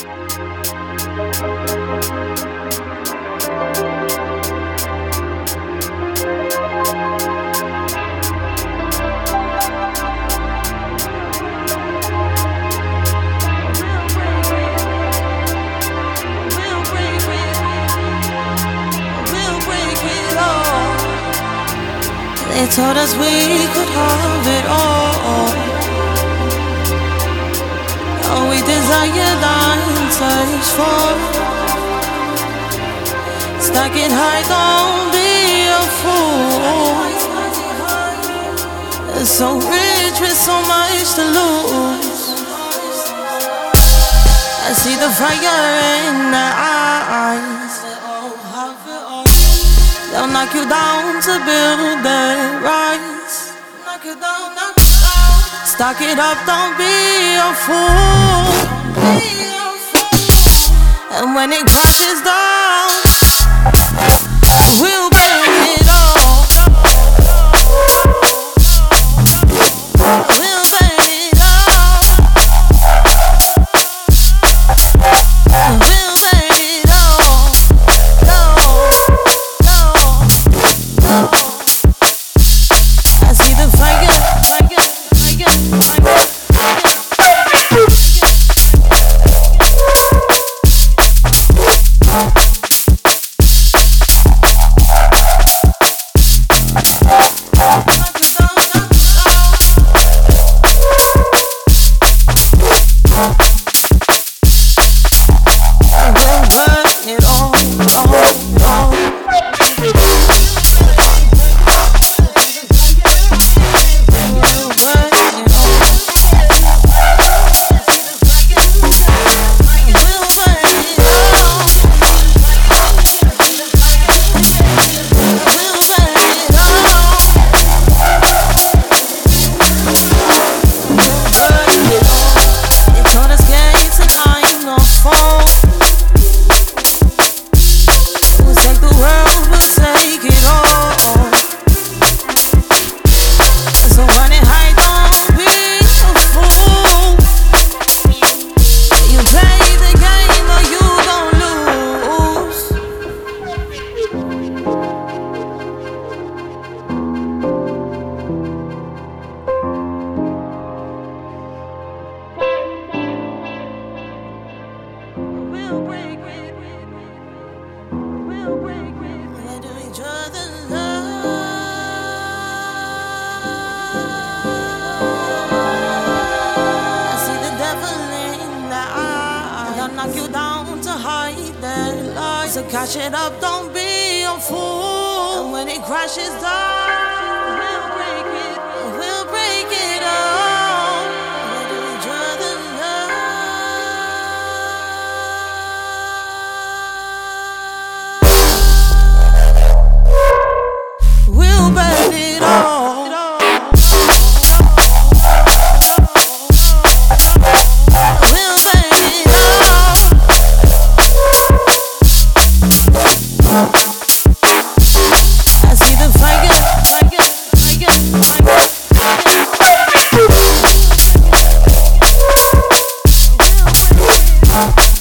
They told us we could have it all. All we desired and searched for. Stuck it high, don't be a fool. So rich with so much to lose. I see the fire in their eyes. They'll knock you down to build their rise. Knock you down, knock you down. Stock it up, don't be a fool. And when it crashes down, we'll bring it all. We'll bring it all. We'll bring it all. I see the fire, fire, fire, fire. Knock you down to hide that light. So catch it up, don't be a fool. And when it crashes down, we'll break it, we'll break it all. Where do we draw the line? We'll burn it all. I see the fire, fire, fire, fire.